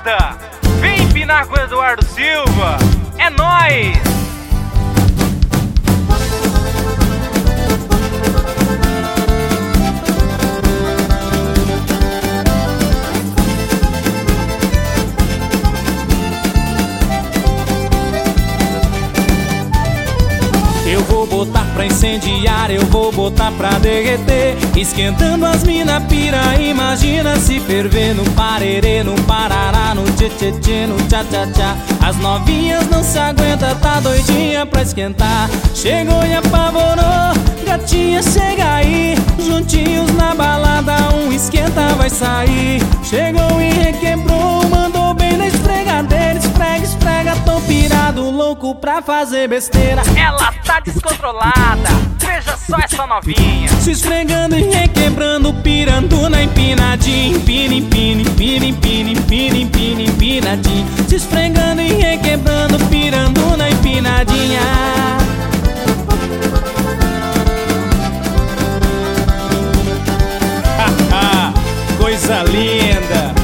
moda. Vem empinar com o Eduardo Silva. É nóis! Eu vou botar pra incendiar, eu vou botar pra derreter. Esquentando as mina pira, imagina se ferver. No parerê, no parará, no tchê-tchê-tchê, no tchá-tchá-tchá. As novinhas não se aguenta, tá doidinha pra esquentar. Chegou e apavorou, gatinha chega aí. Juntinhos na balada, um esquenta vai sair. Chegou e requebrou, mandou bem na esfregadeira. Esfrega, esfrega, tô pirado, louco pra fazer besteira. Ela tá descontrolada, veja só essa novinha. Se esfregando e requebrando, pirando na empinadinha. Empina, empina, empina, empina, empina, empina, empinadinha. Se esfregando e requebrando, pirando na empinadinha. Coisa linda!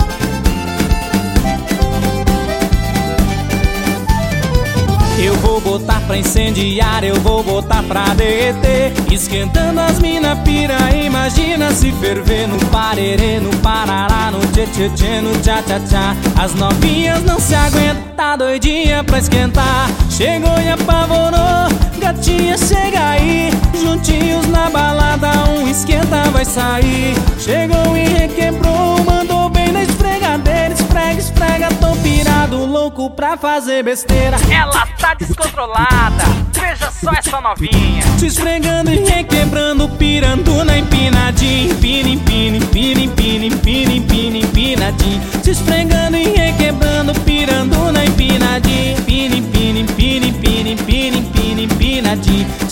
Eu vou botar pra incendiar, eu vou botar pra derreter. Esquentando as mina pira, imagina se ferver. No parerê, no parará, no tchê-tchê-tchê, no tchá-tchá-tchá. As novinhas não se aguentam, tá doidinha pra esquentar. Chegou e apavorou, gatinha chega aí. Juntinhos na balada, um esquenta vai sair. Chegou e requebrou, mandou bem na esfregadeira. Esfrega, esfrega, tô pirado, louco pra fazer besteira. Ela tá descontrolada, veja só essa novinha. Se esfregando e requebrando, pirando na empinadinha. Empina, empina, empina, empina, empina, empina, empinadinha. Se esfregando e requebrando, pirando na empinadinha. Empina, empina, empina, empina, empina, empina, empinadinha.